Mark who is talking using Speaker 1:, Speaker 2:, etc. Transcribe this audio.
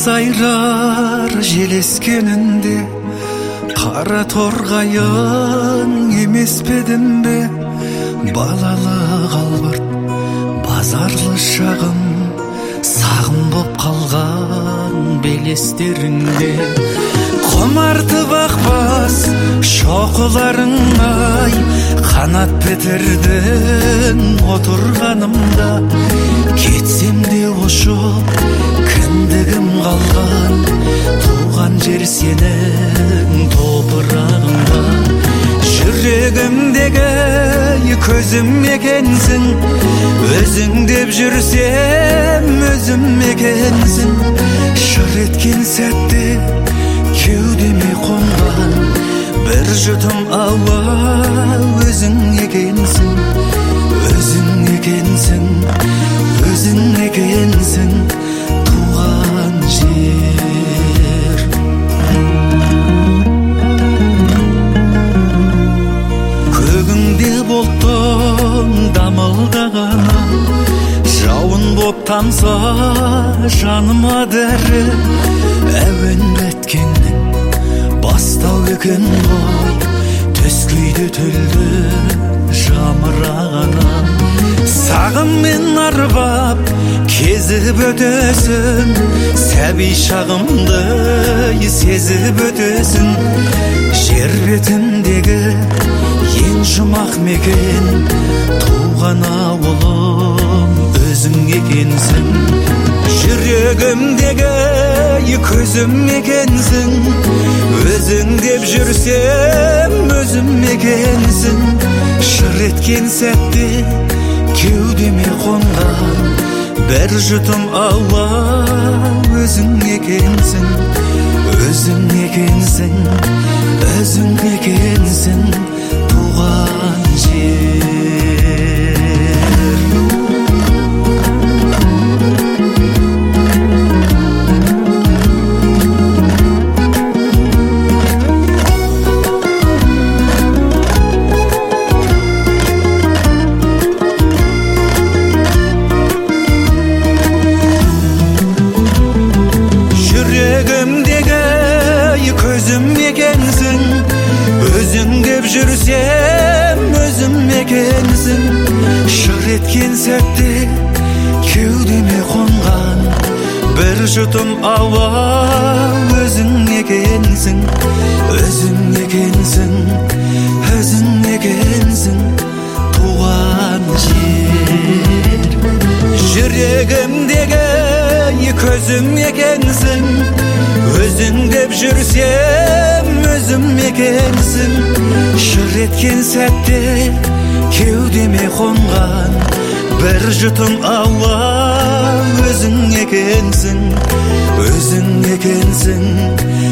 Speaker 1: сайрар желескенінде қара торғайың емес пе едім бе? Балалық албырт базарлы шағым сағым боп қалған белестеріңде. Құмартып ақбас шоқыларың ай, қанат бітірдің отырғанымда. Кетсем де ұшып кіндігім қалған, туған жер сенің топырағыңда. Жүрегімдегі көзім екенсің, өзің деп жүрсем өзім екенсің. Шыр еткен сәтте кеудеме қонған бір жұтым ауа өзің екенсің, өзің екенсің, өзің екенсің туған жер. Көгіңде бұлттың дамылдағаны, жауын боп тамса жаныма дәрі. Әуен біткеннің бастау екен ғой, төс күйде төлді жамырағаны. Сағыммен арбап кезіп өтесің, сәби шағымды сезіп өтесің. Жер бетіндегі ең жұмақ мекен, туған ауылым өзің екенсің. Жүрегімдегі көзім екенсің, өзің деп жүрсем өзім екенсің. Шыр еткен сәтте кеудеме қонған бір жұтым ауа өзің екенсің, өзің екенсің, өзің екенсің туған жер. Жүрсем өзім екенсің, шыр еткен сәтте кеудеме қонған бір жұтым ауа өзің екенсің, өзің екенсің, өзің екенсің туған жер. Жүрегімдегі көзім екенсің, өзің деп жүрсем өзім екенсің. Шыр еткен сәтте кеудеме қонған бір жұтым ауа өзің екенсің, өзің екенсің,